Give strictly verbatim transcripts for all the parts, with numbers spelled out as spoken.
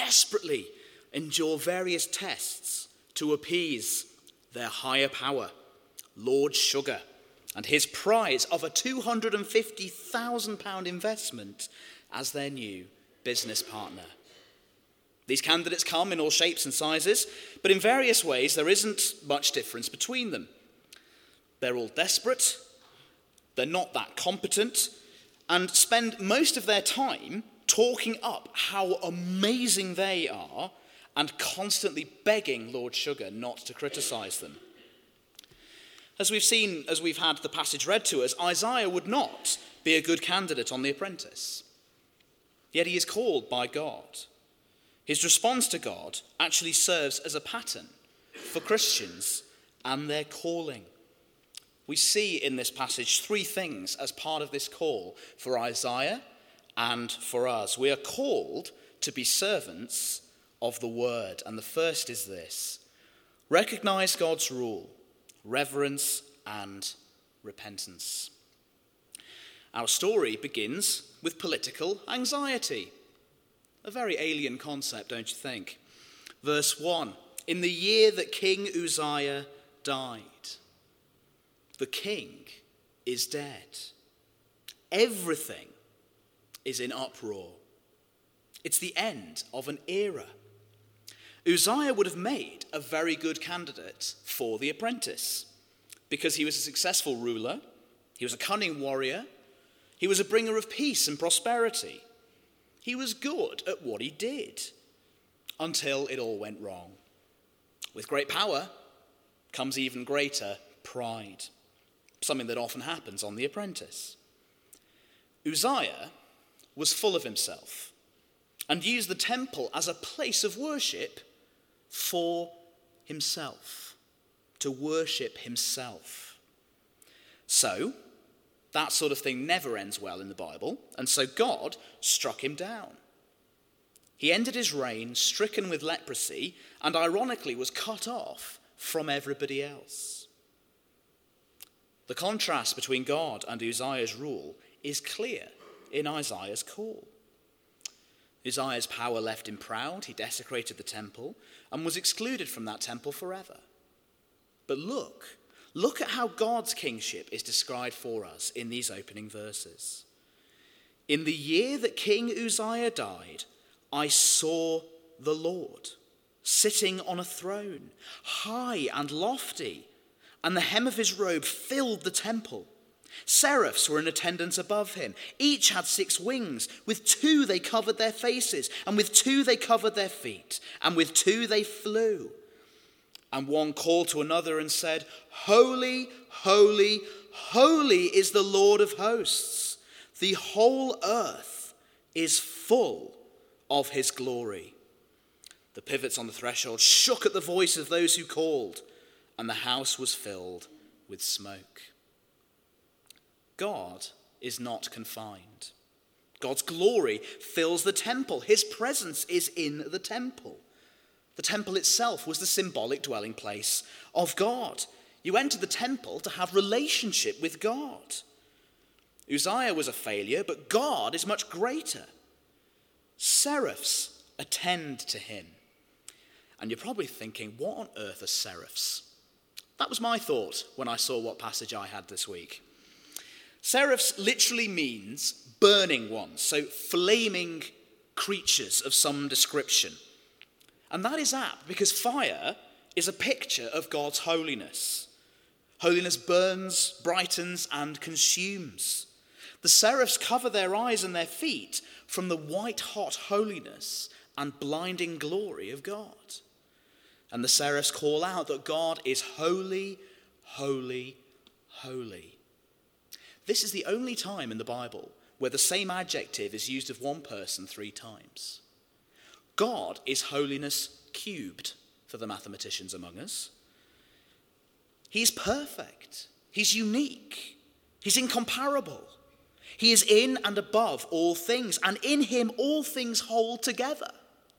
desperately endure various tests to appease their higher power, Lord Sugar, and his prize of a two hundred fifty thousand pounds investment as their new business partner. These candidates come in all shapes and sizes, but in various ways there isn't much difference between them. They're all desperate, they're not that competent, and spend most of their time talking up how amazing they are and constantly begging Lord Sugar not to criticise them. As we've seen, as we've had the passage read to us, Isaiah would not be a good candidate on The Apprentice. Yet he is called by God. His response to God actually serves as a pattern for Christians and their calling. We see in this passage three things as part of this call for Isaiah and for us. We are called to be servants of the word. And the first is this: recognize God's rule, reverence and repentance. Our story begins with political anxiety. A very alien concept, don't you think? Verse one, in the year that King Uzziah died. The king is dead. Everything is in uproar. It's the end of an era. Uzziah would have made a very good candidate for The Apprentice because he was a successful ruler, he was a cunning warrior, he was a bringer of peace and prosperity. He was good at what he did until it all went wrong. With great power comes even greater pride, something that often happens on The Apprentice. Uzziah was full of himself and used the temple as a place of worship for himself, to worship himself. So, that sort of thing never ends well in the Bible, and so God struck him down. He ended his reign stricken with leprosy and ironically was cut off from everybody else. The contrast between God and Uzziah's rule is clear in Isaiah's call. Uzziah's power left him proud, he desecrated the temple and was excluded from that temple forever. But look, look at how God's kingship is described for us in these opening verses. In the year that King Uzziah died, I saw the Lord sitting on a throne, high and lofty, and the hem of his robe filled the temple. Seraphs were in attendance above him. Each had six wings. With two they covered their faces, and with two they covered their feet, and with two they flew. And one called to another and said, Holy, holy, holy is the Lord of hosts. The whole earth is full of his glory. The pivots on the threshold shook at the voice of those who called, and the house was filled with smoke. God is not confined. God's glory fills the temple. His presence is in the temple. The temple itself was the symbolic dwelling place of God. You entered the temple to have relationship with God. Uzziah was a failure, but God is much greater. Seraphs attend to him. And you're probably thinking, what on earth are seraphs? That was my thought when I saw what passage I had this week. Seraphs literally means burning ones, so flaming creatures of some description. And that is apt because fire is a picture of God's holiness. Holiness burns, brightens, and consumes. The seraphs cover their eyes and their feet from the white-hot holiness and blinding glory of God. And the seraphs call out that God is holy, holy, holy. This is the only time in the Bible where the same adjective is used of one person three times. God is holiness cubed for the mathematicians among us. He's perfect. He's unique. He's incomparable. He is in and above all things, and in him all things hold together.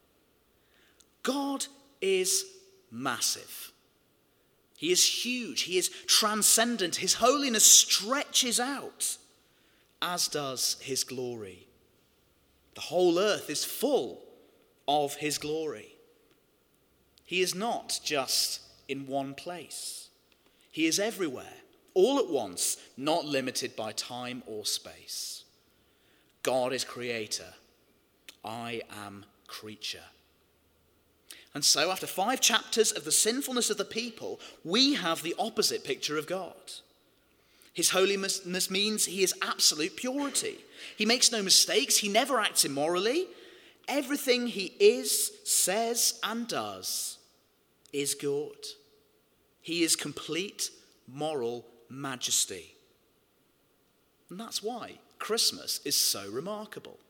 God is massive. He is huge. He is transcendent. His holiness stretches out, as does his glory. The whole earth is full of his glory. He is not just in one place. He is everywhere, all at once, not limited by time or space. God is creator. I am creature. And so, after five chapters of the sinfulness of the people, we have the opposite picture of God. His holiness means he is absolute purity. He makes no mistakes. He never acts immorally. Everything he is, says, and does is good. He is complete moral majesty. And that's why Christmas is so remarkable.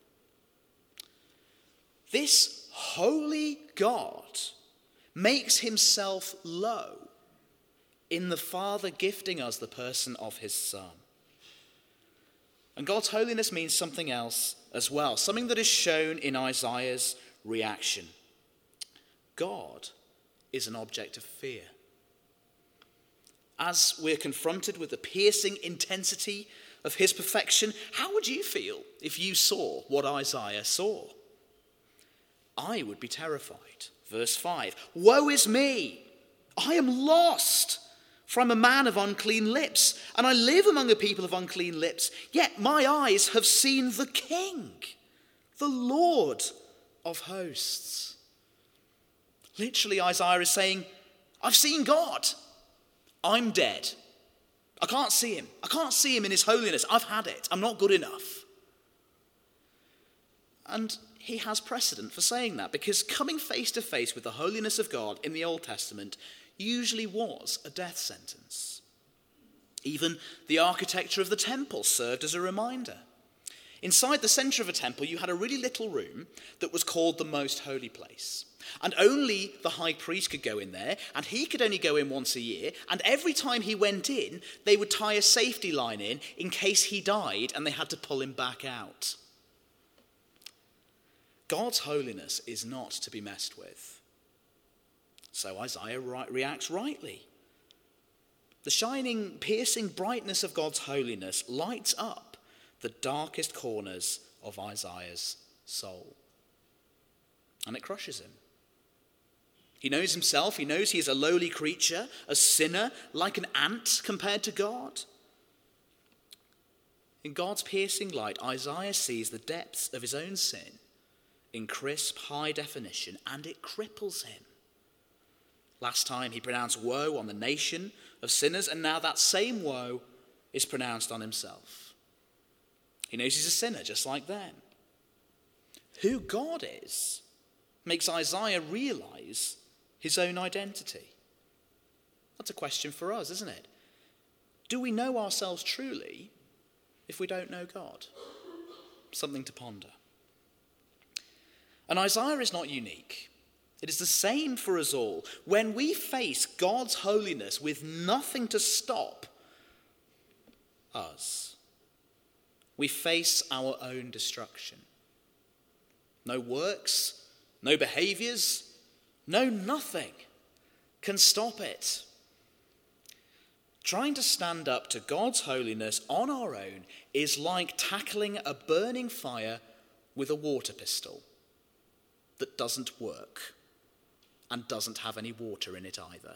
This holy God makes himself low in the Father gifting us the person of his Son. And God's holiness means something else as well, something that is shown in Isaiah's reaction. God is an object of fear. As we're confronted with the piercing intensity of his perfection, how would you feel if you saw what Isaiah saw? I would be terrified. Verse five, woe is me! I am lost, for I'm a man of unclean lips, and I live among a people of unclean lips. Yet my eyes have seen the King, the Lord of hosts. Literally, Isaiah is saying, I've seen God. I'm dead. I can't see him. I can't see him in his holiness. I've had it. I'm not good enough. And he has precedent for saying that, because coming face to face with the holiness of God in the Old Testament usually was a death sentence. Even the architecture of the temple served as a reminder. Inside the center of a temple, you had a really little room that was called the most holy place. And only the high priest could go in there, and he could only go in once a year. And every time he went in, they would tie a safety line in in case he died and they had to pull him back out. God's holiness is not to be messed with. So Isaiah reacts rightly. The shining, piercing brightness of God's holiness lights up the darkest corners of Isaiah's soul. And it crushes him. He knows himself. He knows he is a lowly creature, a sinner, like an ant compared to God. In God's piercing light, Isaiah sees the depths of his own sin in crisp, high definition, and it cripples him. Last time he pronounced woe on the nation of sinners, and now that same woe is pronounced on himself. He knows he's a sinner just like them. Who God is makes Isaiah realize his own identity. That's a question for us, isn't it? Do we know ourselves truly if we don't know God? Something to ponder. And Isaiah is not unique. It is the same for us all. When we face God's holiness with nothing to stop us, we face our own destruction. No works, no behaviors, no nothing can stop it. Trying to stand up to God's holiness on our own is like tackling a burning fire with a water pistol that doesn't work and doesn't have any water in it either.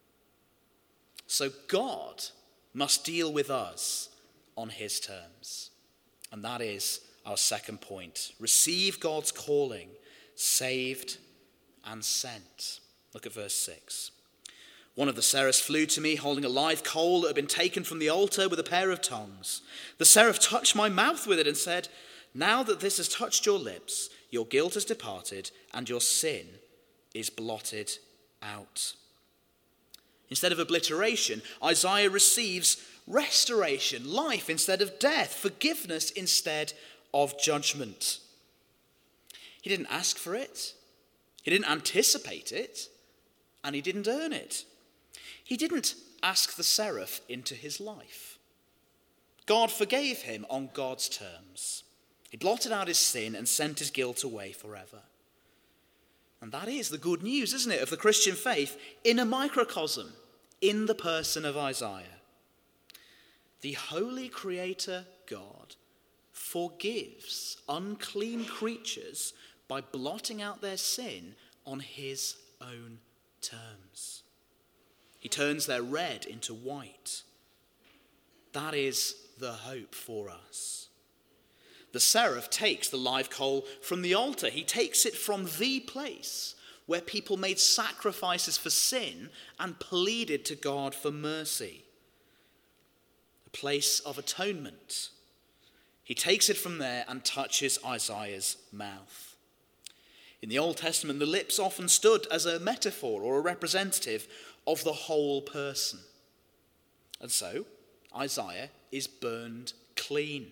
So God must deal with us on his terms. And that is our second point. Receive God's calling, saved and sent. Look at verse six. One of the seraphs flew to me, holding a live coal that had been taken from the altar with a pair of tongs. The seraph touched my mouth with it and said, now that this has touched your lips, your guilt has departed and your sin is blotted out. Instead of obliteration, Isaiah receives restoration, life instead of death, forgiveness instead of judgment. He didn't ask for it. He didn't anticipate it. And he didn't earn it. He didn't ask the seraph into his life. God forgave him on God's terms. He blotted out his sin and sent his guilt away forever. And that is the good news, isn't it, of the Christian faith in a microcosm, in the person of Isaiah. The holy creator God forgives unclean creatures by blotting out their sin on his own terms. He turns their red into white. That is the hope for us. The seraph takes the live coal from the altar. He takes it from the place where people made sacrifices for sin and pleaded to God for mercy. A place of atonement. He takes it from there and touches Isaiah's mouth. In the Old Testament, the lips often stood as a metaphor or a representative of the whole person. And so, Isaiah is burned clean.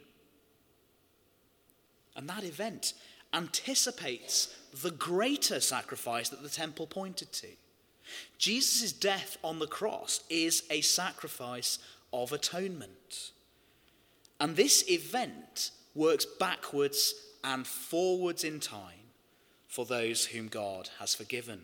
And that event anticipates the greater sacrifice that the temple pointed to. Jesus' death on the cross is a sacrifice of atonement. And this event works backwards and forwards in time for those whom God has forgiven.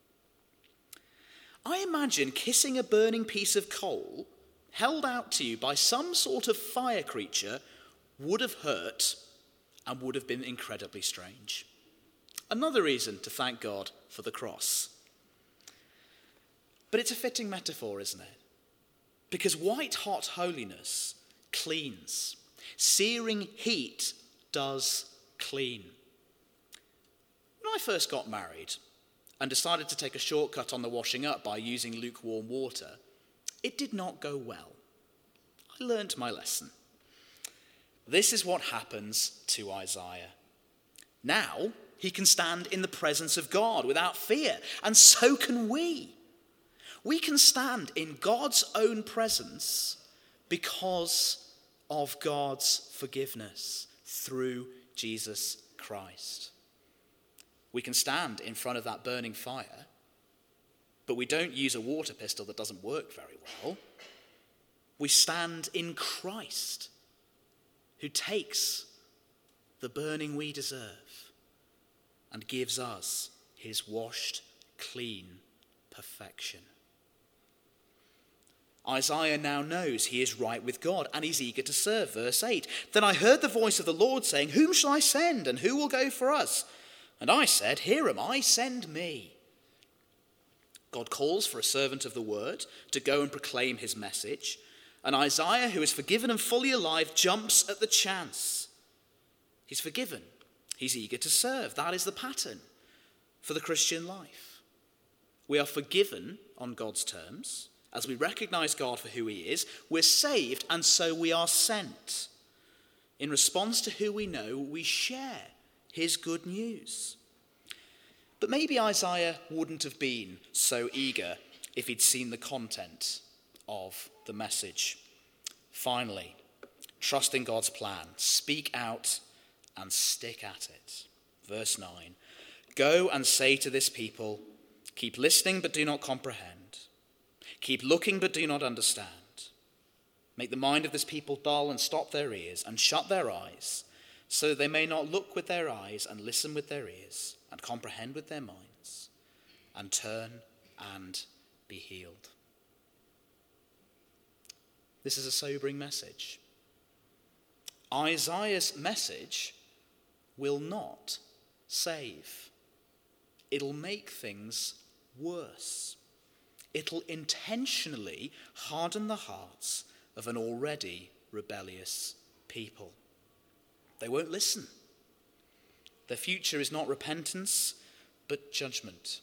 I imagine kissing a burning piece of coal held out to you by some sort of fire creature would have hurt and would have been incredibly strange. Another reason to thank God for the cross. But it's a fitting metaphor, isn't it? Because white-hot holiness cleans. Searing heat does clean. When I first got married and decided to take a shortcut on the washing up by using lukewarm water, it did not go well. I learnt my lesson. This is what happens to Isaiah. Now he can stand in the presence of God without fear, and so can we. We can stand in God's own presence because of God's forgiveness through Jesus Christ. We can stand in front of that burning fire, but we don't use a water pistol that doesn't work very well. We stand in Christ, who takes the burning we deserve and gives us his washed, clean perfection. Isaiah now knows he is right with God and he's eager to serve. Verse eight, "Then I heard the voice of the Lord saying, 'Whom shall I send, and who will go for us?' And I said, 'Here am I, send me.'" God calls for a servant of the word to go and proclaim his message. And Isaiah, who is forgiven and fully alive, jumps at the chance. He's forgiven. He's eager to serve. That is the pattern for the Christian life. We are forgiven on God's terms. As we recognize God for who he is, we're saved, and so we are sent. In response to who we know, we share his good news. But maybe Isaiah wouldn't have been so eager if he'd seen the content of the message. Finally, trust in God's plan. Speak out and stick at it. Verse nine, "Go and say to this people, keep listening but do not comprehend. Keep looking but do not understand. Make the mind of this people dull and stop their ears and shut their eyes, so that they may not look with their eyes and listen with their ears and comprehend with their minds and turn and be healed." This is a sobering message. Isaiah's message will not save. It'll make things worse. It'll intentionally harden the hearts of an already rebellious people. They won't listen. Their future is not repentance, but judgment.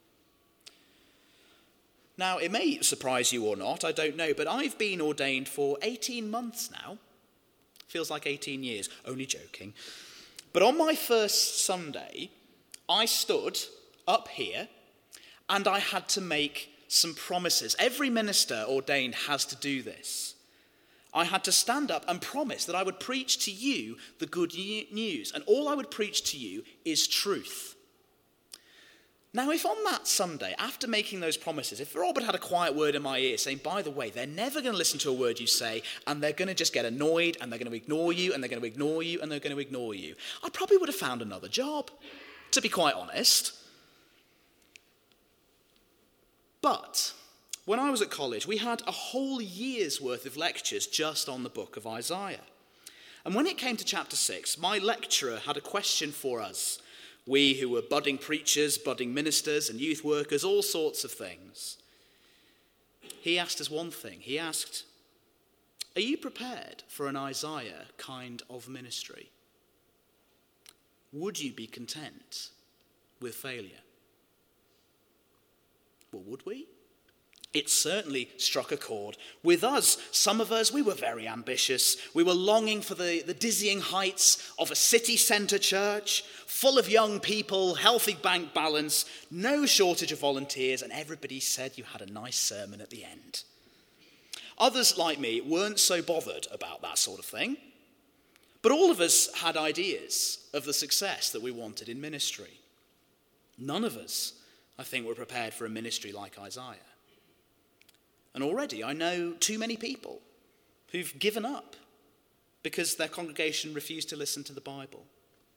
Now, it may surprise you or not, I don't know, but I've been ordained for eighteen months now. Feels like eighteen years, only joking. But on my first Sunday, I stood up here and I had to make some promises. Every minister ordained has to do this. I had to stand up and promise that I would preach to you the good news, and all I would preach to you is truth. Now, if on that Sunday, after making those promises, if Robert had a quiet word in my ear saying, by the way, they're never going to listen to a word you say, and they're going to just get annoyed, and they're going to ignore you, and they're going to ignore you, and they're going to ignore you, I probably would have found another job, to be quite honest. But when I was at college, we had a whole year's worth of lectures just on the book of Isaiah. And when it came to chapter six, my lecturer had a question for us, We who were budding preachers, budding ministers and youth workers, all sorts of things. He asked us one thing. He asked, are you prepared for an Isaiah kind of ministry? Would you be content with failure? Well, would we? It certainly struck a chord with us. Some of us, we were very ambitious. We were longing for the, the dizzying heights of a city centre church, full of young people, healthy bank balance, no shortage of volunteers, and everybody said you had a nice sermon at the end. Others, like me, weren't so bothered about that sort of thing. But all of us had ideas of the success that we wanted in ministry. None of us, I think, were prepared for a ministry like Isaiah. And already I know too many people who've given up because their congregation refused to listen to the Bible.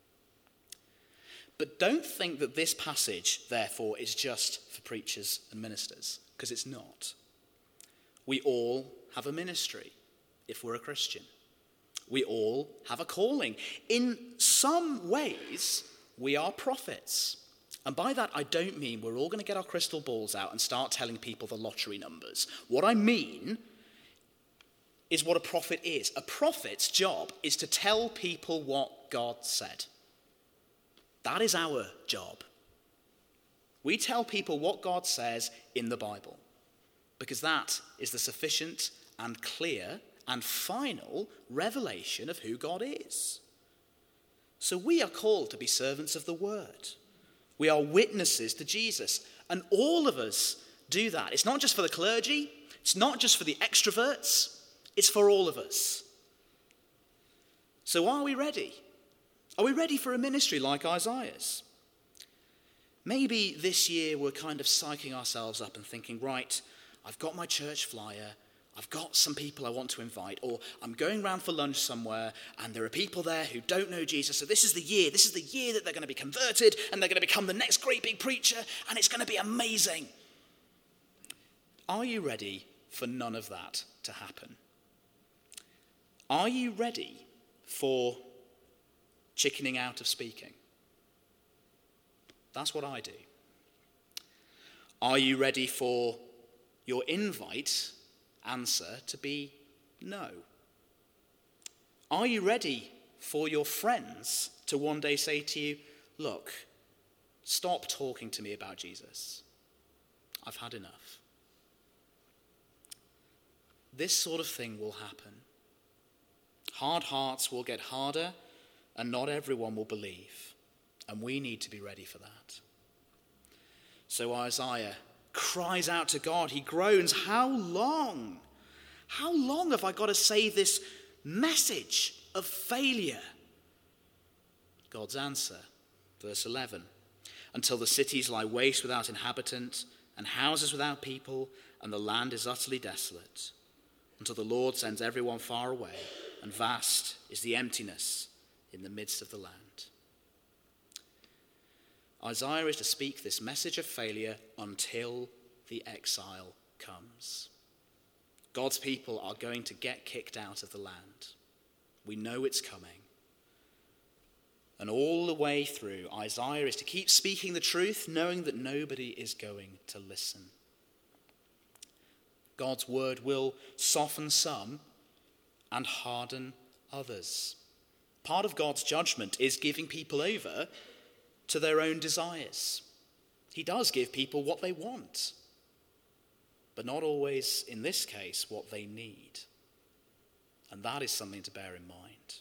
But don't think that this passage, therefore, is just for preachers and ministers, because it's not. We all have a ministry if we're a Christian. We all have a calling. In some ways, we are prophets. And by that, I don't mean we're all going to get our crystal balls out and start telling people the lottery numbers. What I mean is what a prophet is. A prophet's job is to tell people what God said. That is our job. We tell people what God says in the Bible, because that is the sufficient and clear and final revelation of who God is. So we are called to be servants of the word. We are witnesses to Jesus, and all of us do that. It's not just for the clergy, it's not just for the extroverts, it's for all of us. So are we ready? Are we ready for a ministry like Isaiah's? Maybe this year we're kind of psyching ourselves up and thinking, right, I've got my church flyer, I've got some people I want to invite, or I'm going round for lunch somewhere and there are people there who don't know Jesus, so this is the year, this is the year that they're going to be converted and they're going to become the next great big preacher and it's going to be amazing. Are you ready for none of that to happen? Are you ready for chickening out of speaking? That's what I do. Are you ready for your invite answer to be no? Are you ready for your friends to one day say to you, look, stop talking to me about Jesus. I've had enough. This sort of thing will happen. Hard hearts will get harder, and not everyone will believe. And we need to be ready for that. So Isaiah cries out to God. He groans, how long? How long have I got to say this message of failure? God's answer, verse eleven, until the cities lie waste without inhabitant, and houses without people, and the land is utterly desolate, until the Lord sends everyone far away, and vast is the emptiness in the midst of the land. Isaiah is to speak this message of failure until the exile comes. God's people are going to get kicked out of the land. We know it's coming. And all the way through, Isaiah is to keep speaking the truth, knowing that nobody is going to listen. God's word will soften some and harden others. Part of God's judgment is giving people over to their own desires. He does give people what they want, but not always, in this case, what they need. And that is something to bear in mind.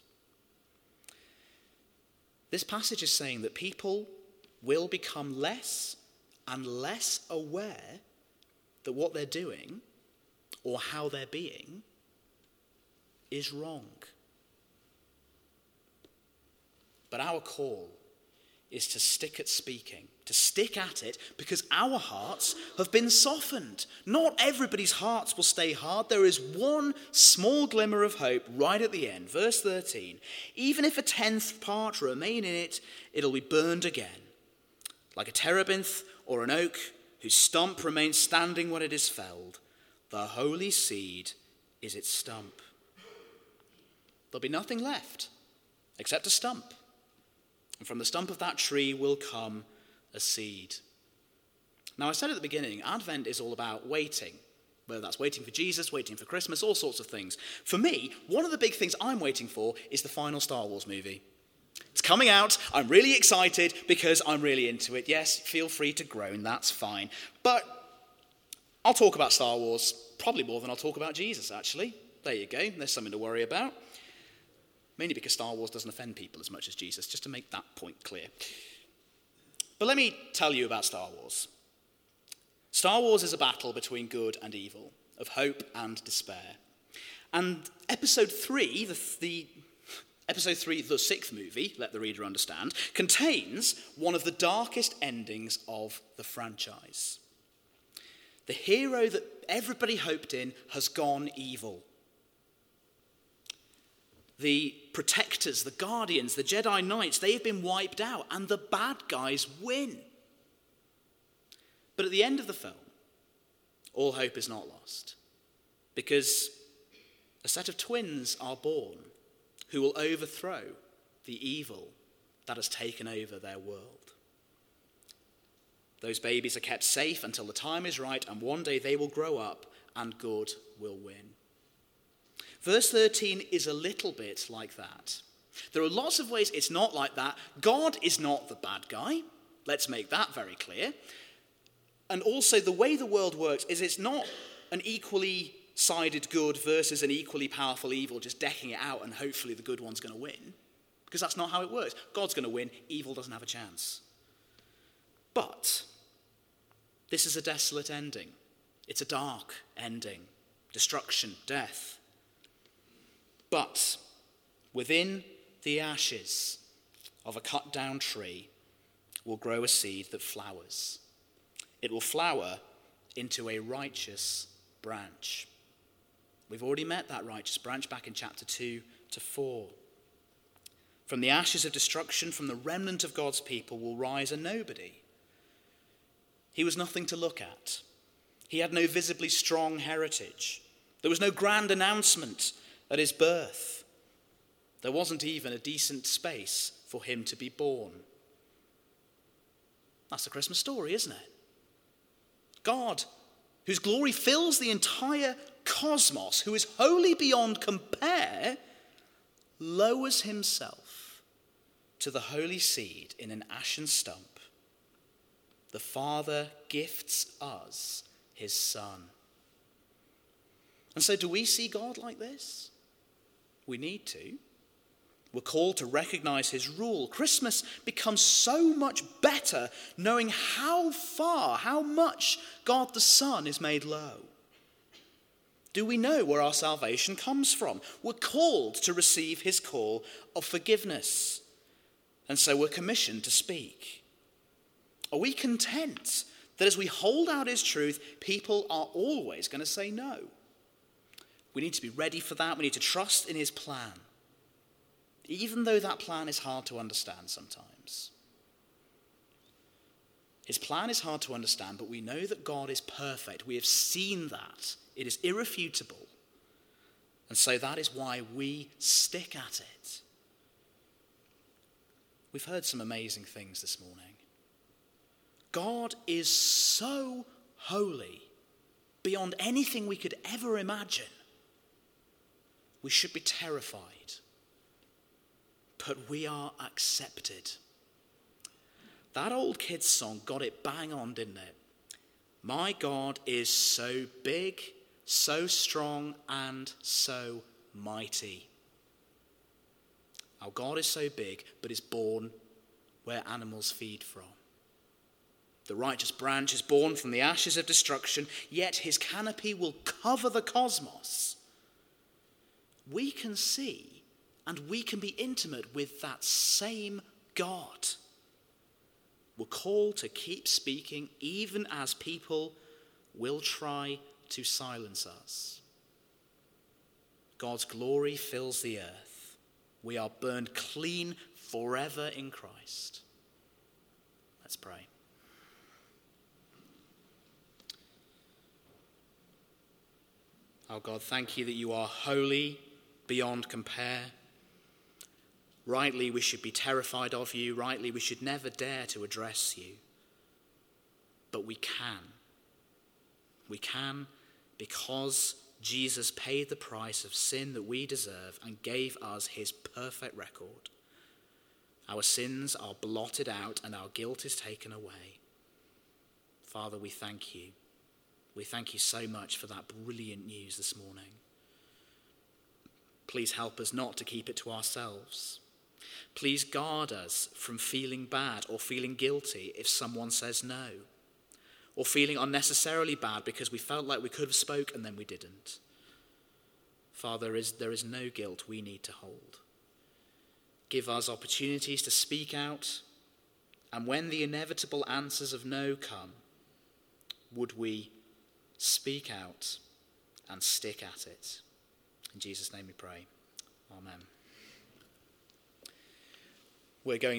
This passage is saying that people will become less and less aware that what they're doing or how they're being is wrong. But our call is to stick at speaking, to stick at it, because our hearts have been softened. Not everybody's hearts will stay hard. There is one small glimmer of hope right at the end. Verse thirteen, even if a tenth part remain in it, it'll be burned again. Like a terebinth or an oak whose stump remains standing when it is felled, the holy seed is its stump. There'll be nothing left except a stump. And from the stump of that tree will come a seed. Now, I said at the beginning, Advent is all about waiting. Whether that's waiting for Jesus, waiting for Christmas, all sorts of things. For me, one of the big things I'm waiting for is the final Star Wars movie. It's coming out. I'm really excited because I'm really into it. Yes, feel free to groan. That's fine. But I'll talk about Star Wars probably more than I'll talk about Jesus, actually. There you go. There's something to worry about. Mainly because Star Wars doesn't offend people as much as Jesus, just to make that point clear. But let me tell you about Star Wars. Star Wars is a battle between good and evil, of hope and despair. And episode three, the, the episode three, the sixth movie, let the reader understand, contains one of the darkest endings of the franchise. The hero that everybody hoped in has gone evil. The protectors, the guardians, the Jedi Knights, they've been wiped out, and the bad guys win. But at the end of the film, all hope is not lost, because a set of twins are born who will overthrow the evil that has taken over their world. Those babies are kept safe until the time is right, and one day they will grow up and good will win. Verse thirteen is a little bit like that. There are lots of ways it's not like that. God is not the bad guy. Let's make that very clear. And also, the way the world works is it's not an equally sided good versus an equally powerful evil, just decking it out and hopefully the good one's going to win. Because that's not how it works. God's going to win, evil doesn't have a chance. But this is a desolate ending. It's a dark ending. Destruction, death. But within the ashes of a cut down tree will grow a seed that flowers. It will flower into a righteous branch. We've already met that righteous branch back in chapter two to four. From the ashes of destruction, from the remnant of God's people, will rise a nobody. He was nothing to look at. He had no visibly strong heritage. There was no grand announcement at his birth. There wasn't even a decent space for him to be born. That's the Christmas story, isn't it? God, whose glory fills the entire cosmos, who is holy beyond compare, lowers himself to the holy seed in an ashen stump. The Father gifts us his Son. And so do we see God like this? We need to. We're called to recognize his rule. Christmas becomes so much better knowing how far, how much God the Son is made low. Do we know where our salvation comes from? We're called to receive his call of forgiveness. And so we're commissioned to speak. Are we content that as we hold out his truth, people are always going to say no? We need to be ready for that. We need to trust in his plan, even though that plan is hard to understand sometimes. His plan is hard to understand, but we know that God is perfect. We have seen that. It is irrefutable. And so that is why we stick at it. We've heard some amazing things this morning. God is so holy, beyond anything we could ever imagine. We should be terrified. But we are accepted. That old kids song got it bang on, didn't it? My God is so big, so strong, and so mighty. Our God is so big, but is born where animals feed from. The righteous branch is born from the ashes of destruction, yet his canopy will cover the cosmos. We can see and we can be intimate with that same God. We're called to keep speaking even as people will try to silence us. God's glory fills the earth. We are burned clean forever in Christ. Let's pray. Our God, thank you that you are holy beyond compare. Rightly, we should be terrified of you. Rightly, we should never dare to address you. But we can. We can because Jesus paid the price of sin that we deserve and gave us his perfect record. Our sins are blotted out and our guilt is taken away. Father, we thank you. We thank you so much for that brilliant news this morning. Please help us not to keep it to ourselves. Please guard us from feeling bad or feeling guilty if someone says no, or feeling unnecessarily bad because we felt like we could have spoke and then we didn't. Father, there is, there is no guilt we need to hold. Give us opportunities to speak out, and when the inevitable answers of no come, would we speak out and stick at it? In Jesus' name we pray. Amen. We're going